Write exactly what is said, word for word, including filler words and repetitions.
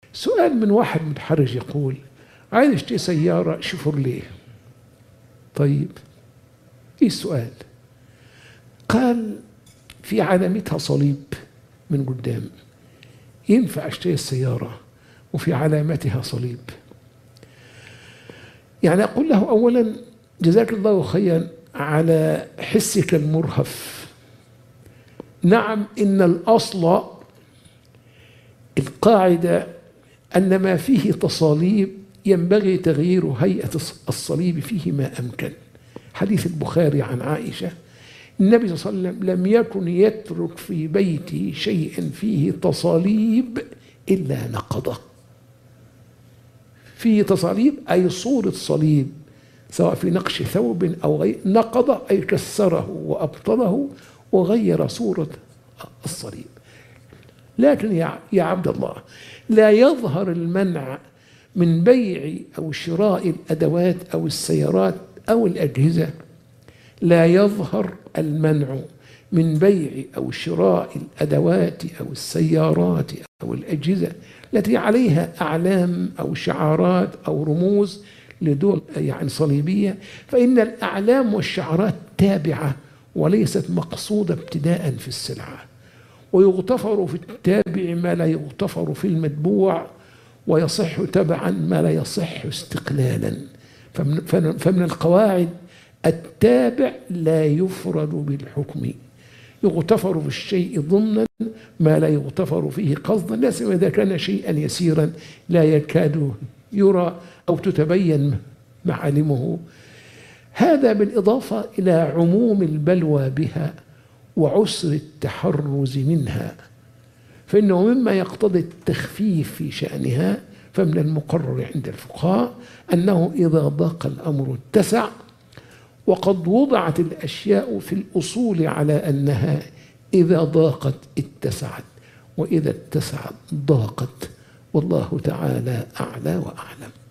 سؤال من واحد متحرج يقول عايز اشتري سيارة شيفروليه. طيب ايه السؤال؟ قال في علامتها صليب من قدام، ينفع اشتري السيارة وفي علامتها صليب؟ يعني أقول له أولا جزاك الله خيرا على حسك المرهف. نعم، إن الأصل القاعدة أن ما فيه تصاليب ينبغي تغيير هيئة الصليب فيه ما أمكن. حديث البخاري عن عائشة، النبي صلى الله عليه وسلم لم يكن يترك في بيته شيء فيه تصاليب إلا نقضه. فيه تصاليب أي صورة صليب، سواء في نقش ثوب أو غير، نقضه أي كسره وأبطله وغير صورة الصليب. لكن يا عبد الله، لا يظهر المنع من بيع أو شراء الأدوات أو السيارات أو الأجهزة، لا يظهر المنع من بيع أو شراء الأدوات أو السيارات أو الأجهزة التي عليها أعلام أو شعارات أو رموز لدول يعني صليبية، فإن الأعلام والشعارات تابعة وليست مقصودة ابتداء في السلعة، ويغتفر في التابع ما لا يغتفر في المتبوع، ويصح تبعا ما لا يصح استقلالا. فمن, فمن القواعد التابع لا يفرد بالحكم، يغتفر في الشيء ضمنا ما لا يغتفر فيه قصدا، لا سيما إذا كان شيئا يسيرا لا يكاد يرى أو تتبين معالمه. هذا بالإضافة إلى عموم البلوى بها وعسر التحرز منها، فإنه مما يقتضي التخفيف في شأنها. فمن المقرر عند الفقهاء أنه إذا ضاق الأمر اتسع، وقد وضعت الأشياء في الأصول على أنها إذا ضاقت اتسعت، وإذا اتسعت ضاقت، والله تعالى أعلى وأعلم.